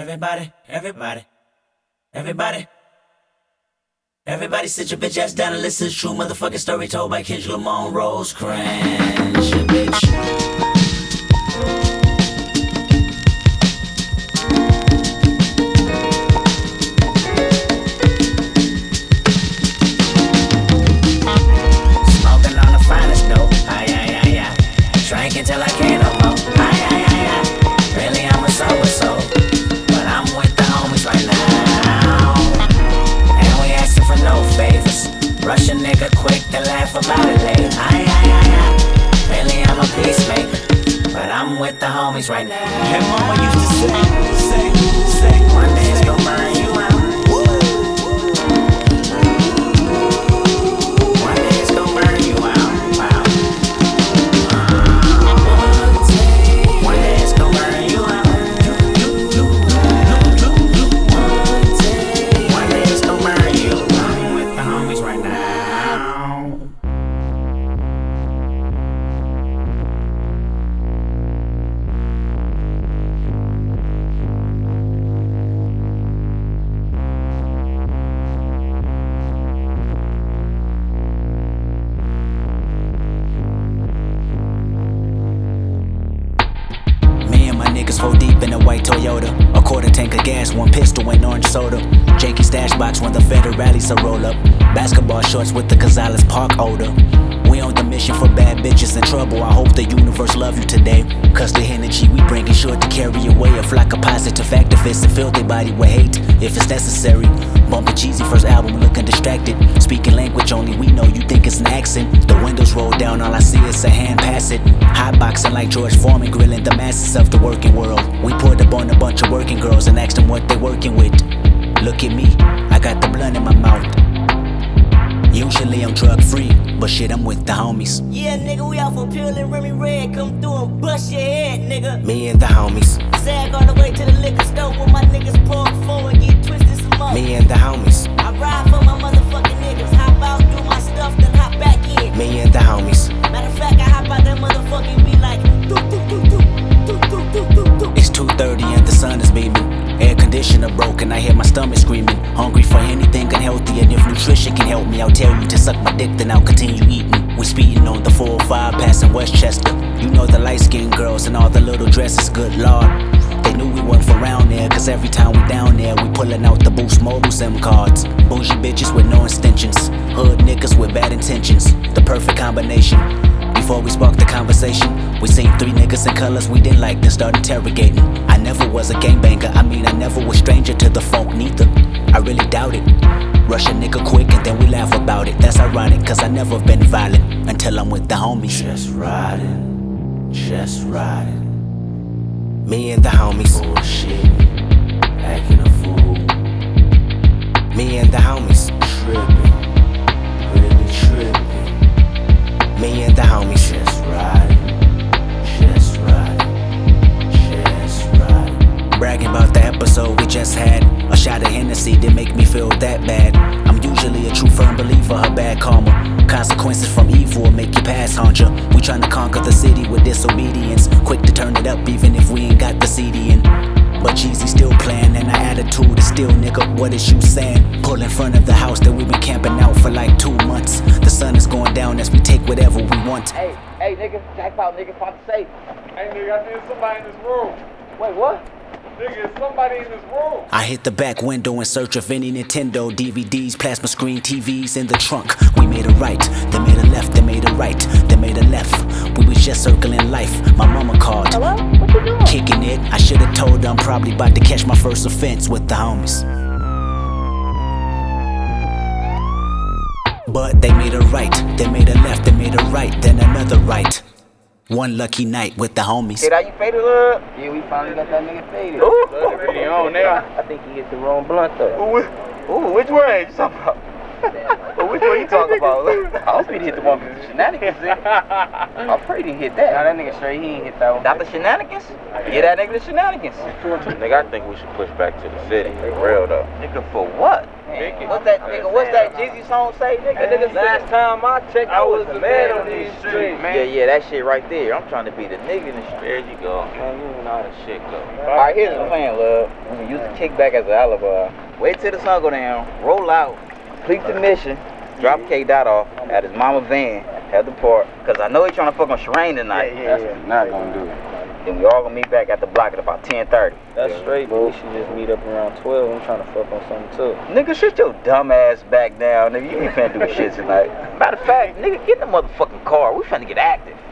Everybody, everybody, everybody. Everybody sit your bitch ass down and listen to true motherfucking story told by Kendrick Lamar, Rosecrans, your bitch. Smoking on the finest dope, drinking till I can't no more, really I'm a sober, but I'm with the homies right now, and we asking for no favors. Rush a nigga quick to laugh about it later. Really I'm a peacemaker, but I'm with the homies right now. And mama used to say, one day it's gon' burn you out. One day it's gon' burn you out. Wow. One day it's gon' burn you out. One day it's gon' burn you out. I'm with the homies right now. Me and my niggas 4 deep in a white Toyota, a quarter tank of gas, 1 pistol and orange soda. Janky stash box when the federal rallies a roll up. Basketball shorts with the Gonzalez Park odor. We on the mission for bad bitches in trouble. I hope the universe love you today. Cause the energy we bring is sure to carry away a flock of positive activists and fill their body with hate if it's necessary. Bumpin' cheesy first album, looking distracted. Speaking language only we know, you think it's an accent. The windows roll down, all I see is a hand pass it. Hotboxing like George Foreman, grilling the masses of the working world. We pulled up on a bunch of working girls and asked them what they working with. Look at me, I got the blunt in my mouth. Usually I'm drug free, but shit, I'm with the homies. Yeah, nigga, we out for Peel and Remy Red. Come through and bust your head, nigga. Me and the homies. Sag all the way to the liquor store with my niggas pour forward, get twisted some more. Me and the homies. I ride for my motherfucking niggas. Hop out, do my stuff, then hop back in. Me and the homies. Matter of fact, I hop out that motherfucking be like, doo doo doo doo, doo doo doo doo doo. It's 2:30 and the sun is beaming. Air conditioner broken, I hear my stomach screaming. Hungry for anything unhealthy, and if nutrition can help me, I'll tell you to suck my dick, then I'll continue eating. We speeding on the 405 passing Westchester. You know the light-skinned girls and all the little dresses, good lord. They knew we weren't from around there, cause every time we down there, we pullin' out the Boost Mobile SIM cards. Bougie bitches with no extensions, hood niggas with bad intentions. The perfect combination. Before we sparked the conversation, we seen 3 niggas in colors we didn't like, then start interrogating. I never was a gangbanger, I mean I never was stranger to the funk neither. I really doubt it. Rush a nigga quick and then we laugh about it. That's ironic, cause I never been violent until I'm with the homies. Just riding, just riding. Me and the homies. Bullshit, acting a fool. Me and the homies. Tripping, really tripping. Me and the homies. Just riding, just riding, just riding. Bragging about the episode we just had. A shot of Hennessy didn't make me feel that bad. I'm usually a true firm believer of bad karma. Consequences from evil will make you pass on ya. We tryna conquer the city with disobedience. Quick to turn it up even if we ain't got the CD in. But Jeezy still playing and our attitude is still, nigga, what is you saying? Pull in front of the house that we been camping out for like 2 months. The sun is going down as we take whatever we want. Hey, nigga, jackpot, nigga, about to say. Hey, nigga, I think somebody in this room. Wait, what? Nigga, it's somebody in this room. I hit the back window in search of any Nintendo, DVDs, plasma screen TVs in the trunk. We made a right, they made a left, they made a right, they made a left. We was just circling life, my mama called. Hello? What you doing? Kicking it, I should've told her I'm probably about to catch my first offense with the homies. But they made a right, they made a left, they made a right, then another right. One lucky night with the homies. Hey, that you faded up? Yeah, we finally got that nigga faded. Ooh, pretty on there. I think he hit the wrong blunt though. Ooh, which way you talking about? Which one you talking about? I hope he didn't hit the one with the shenanigans in. I'm afraid he hit that. Nah, that nigga straight, he ain't hit that one. Not the shenanigans? Yeah, that nigga the shenanigans. Nigga, I think we should push back to the city. For real though. Nigga, for what? What's that nigga? What's that Jeezy song say, nigga? Last time I checked, I was the man on these streets. Yeah, that shit right there. I'm trying to be the nigga in the street. There you go. Man, you don't know how the shit go. Alright, here's the plan, love. We can use the kickback as an alibi. Wait till the sun go down, roll out, complete the mission, drop K Dot off at his mama van at the park. Cause I know he trying to fuck on Sherane tonight. That's not gonna do it. Then we all gonna meet back at the block at about 10:30. That's straight, but we should just meet up around 12. I'm trying to fuck on something too. Nigga, shut your dumb ass back down, nigga. You ain't finna do shit tonight. Matter of fact, nigga, get in the motherfucking car. We finna get active.